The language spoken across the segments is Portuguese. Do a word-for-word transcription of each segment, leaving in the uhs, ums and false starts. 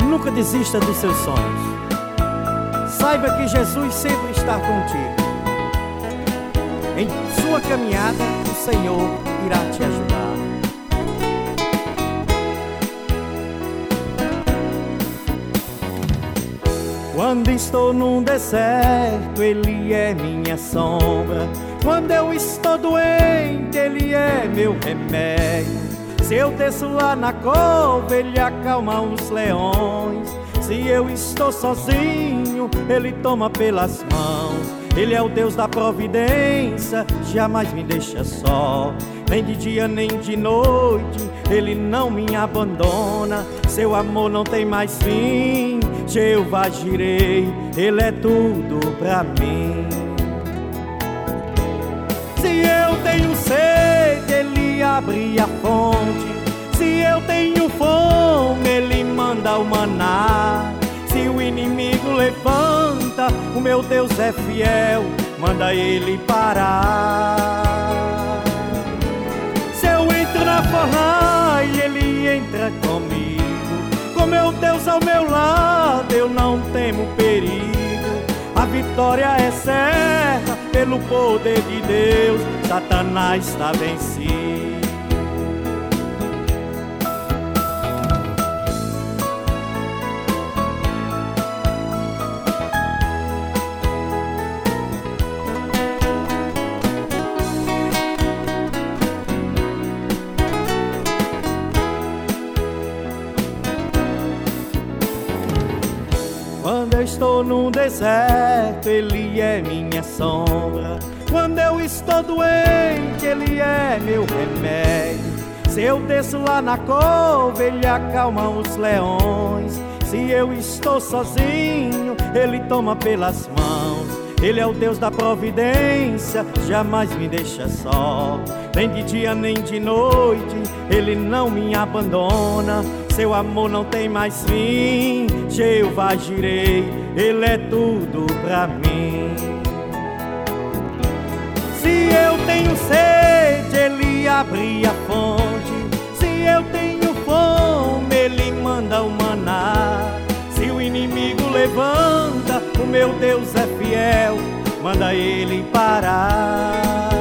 nunca desista dos seus sonhos. Saiba que Jesus sempre está contigo. Em sua caminhada, o Senhor irá te ajudar. Quando estou num deserto, Ele é minha sombra. Quando eu estou doente, Ele é meu remédio. Se eu desço lá na cova, Ele acalma os leões. Se eu estou sozinho, Ele toma pelas mãos. Ele é o Deus da providência, jamais me deixa só. Nem de dia nem de noite, Ele não me abandona. Seu amor não tem mais fim, Jeová Jireh, Ele é tudo pra mim. Se eu tenho sede, Ele abre a fonte. Se eu tenho fome, Ele manda o maná. Se o inimigo levanta, o meu Deus é fiel, manda Ele parar. Se eu entro na fornalha, Ele entra comigo. Com meu Deus ao meu lado, eu não temo perigo. A vitória é certa, pelo poder de Deus, Satanás está vencido. Quando eu estou num deserto, Ele é minha sombra. Quando eu estou doente, Ele é meu remédio. Se eu desço lá na cova, Ele acalma os leões. Se eu estou sozinho, Ele toma pelas mãos. Ele é o Deus da providência, jamais me deixa só. Nem de dia nem de noite, Ele não me abandona. Seu amor não tem mais fim, Jeová Jireh, Ele é tudo pra mim. Se eu tenho sede, Ele abre a fonte. Se eu tenho fome, Ele manda o maná. Se o inimigo levanta, o meu Deus é fiel, manda Ele parar.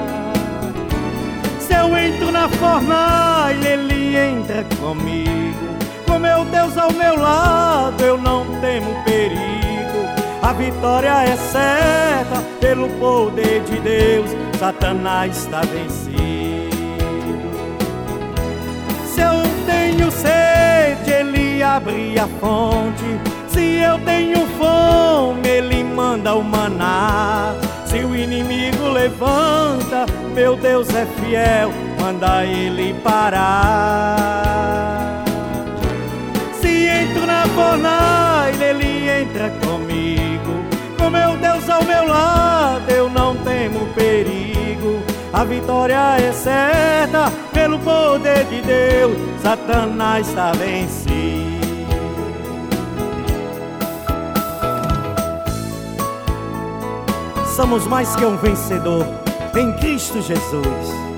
Se eu entro na fornalha, Ele entra comigo. Com meu Deus ao meu lado, eu não temo perigo. A vitória é certa, pelo poder de Deus, Satanás está vencido. Se eu tenho sede, Ele abre a fonte. Se eu tenho fome, Ele manda o maná. Se o inimigo levanta, meu Deus é fiel, manda Ele parar. Se entro na fornalha, Ele entra comigo. Com meu Deus ao meu lado, eu não temo perigo. A vitória é certa, pelo poder de Deus, Satanás está vencido. Somos mais que um vencedor em Cristo Jesus.